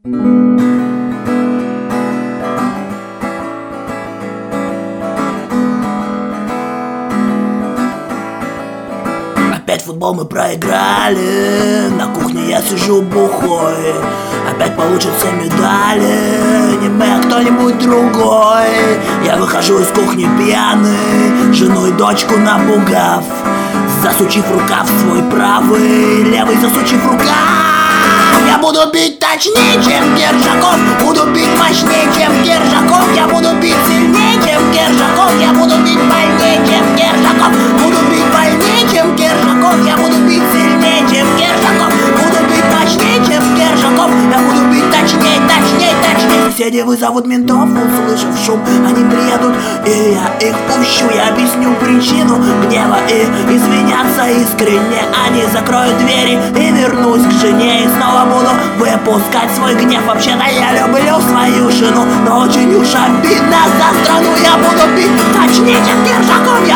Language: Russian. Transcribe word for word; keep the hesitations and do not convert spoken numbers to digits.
Опять футбол мы проиграли, на кухне я сижу бухой. Опять получат все медали, не мы, а кто-нибудь другой. Я выхожу из кухни пьяный, жену и дочку напугав, засучив рукав свой правый, левый засучив рукав. Я буду бить точнее, чем Кержаков, буду бить мощнее, чем Кержаков. Я буду бить сильнее, чем Кержаков, я буду бить больнее, чем Кержаков. Буду бить больнее, чем Кержаков, я буду бить сильнее, чем Кержаков. Буду бить мощнее, чем Кержаков, я буду бить точнее, точнее, точнее. Соседи вызовут ментов, услышав шум, они приедут, и я их пущу. Я объясню причину гнева и извиняться искренне. Они закроют двери и вернусь к жене, и снова буду выпускать свой гнев. Вообще-то я люблю свою жену, но очень уж обидно за страну. Я буду бить точнее, чем Кержаков,